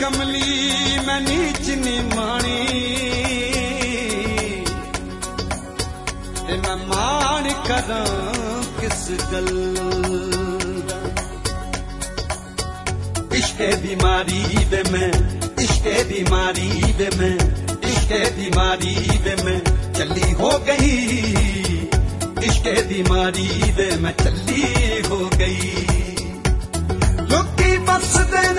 कमली मैं नीच नी मानी ते मैं मान करा किस गल इश्के बीमारी दे मैं इश्के बीमारी दे मैं इश्के बीमारी दे मैं चली हो गई इश्के बीमारी दे मैं चली हो गई लोकी बस देन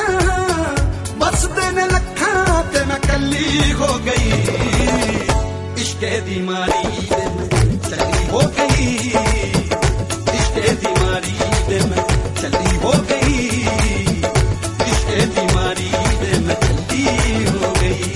लखा ते मैं कली हो गई इश्के बीमारी दे मैं चली हो गई इश्के बीमारी दे मैं चली हो गई इश्के बीमारी दे मैं चली हो गई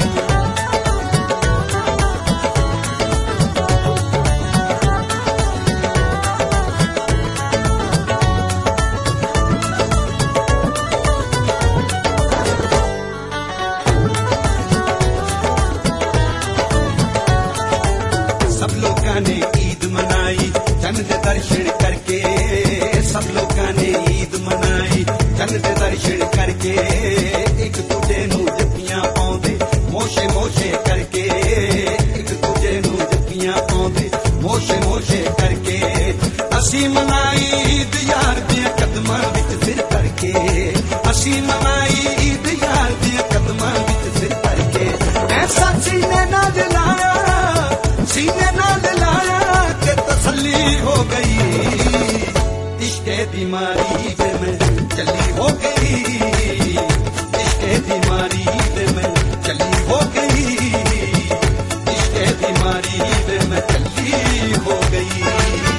सब लोगों ने ईद मनाई चंद दर्शन करके सब लोगों ने ईद मनाई चंद दर्शन करके एक दूजे नू जप्पियां पाउंदे मोशे मोशे करके एक दूजे नू जप्पियां पाउंदे मोशे मोशे करके असी मनाई ईद यार दे कदमां विच सिर करके असी मनाई ईद यार दे कदमां विच सिर करके ऐसा सीने नाल लाया सीने नाल लाया के तसल्ली हो गई इश्के बीमारी दे मैं चली हो गई इश्के बीमारी दे मैं चली हो गई इश्के बीमारी दे मैं चली हो गई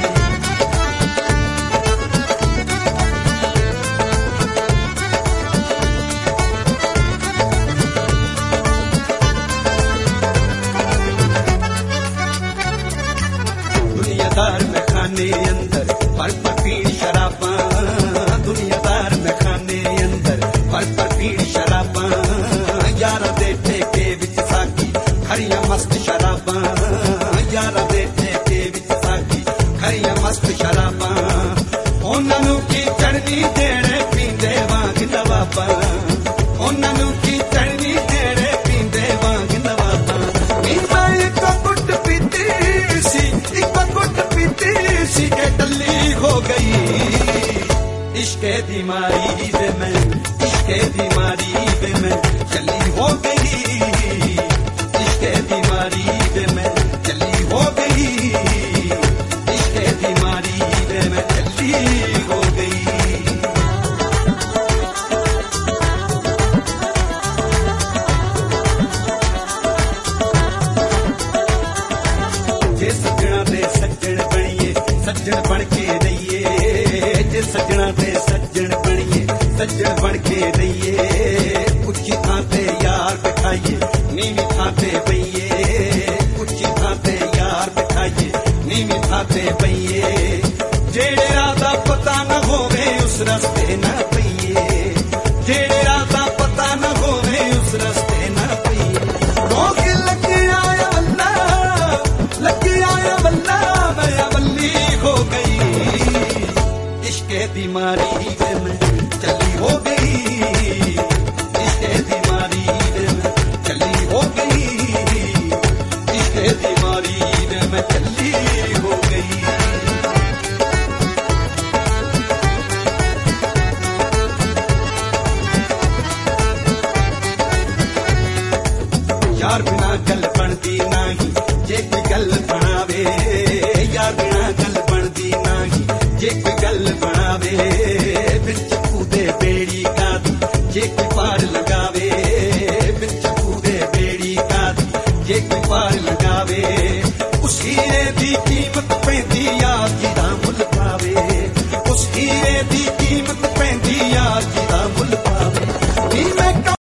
दुनियादार में खाने अंदर पर पीड़ शराबा दुनियादार में खाने अंदर पर पीड़ शराबा यारा दे ठेके विच साकी खरिया मस्त शराबा यारा दे ठेके विच साकी खरिया मस्त शराबा उन्हां नूं की चढ़नी देणे पींदे वांग नवाबा उन्हां नूं की चढ़नी देणे पींदे वांग नवाबा मीरा एक गुट पीती सी एक गुट पीती सी के टल्ली हो गई इश्के बीमारी दे मैं इश्के बीमारी दे मैं चली हो गई इश्के बीमारी दे मैं चली हो गई इश्के बीमारी दे मैं चली हो गई जे सजना दे सज्जन बनिए सज्जन बन के रहिए जे सजना दे सज्जन बनिए सज्जन बन के रहिए उच्ची थां ते यार बिठाइए नीवी थां ते बइए उच्ची थां ते यार बिठाइए नीवी थां ते बइए जेड़े राह दा पता न होवे उस रस्ते न पइए जेड़े राह दा पता न होवे उस रस्ते न पइए रोक लग आया वल्ला मैं अवल्ली हो गई इश्के बीमारी दे मैं चली हो गई इश्के बीमारी दे मैं चली हो गई इश्के बीमारी दे मैं चली हो गई यार बिना गल बनदी नहीं जे कोई गल बनावे यार बिना गल बनदी नहीं जे कोई गल बनावे बिच कूदे बेड़ी कादी जे कोई पार लगावे बिच कूदे बेड़ी कादी जे कोई पार लगावे उस हीरे दी कीमत पे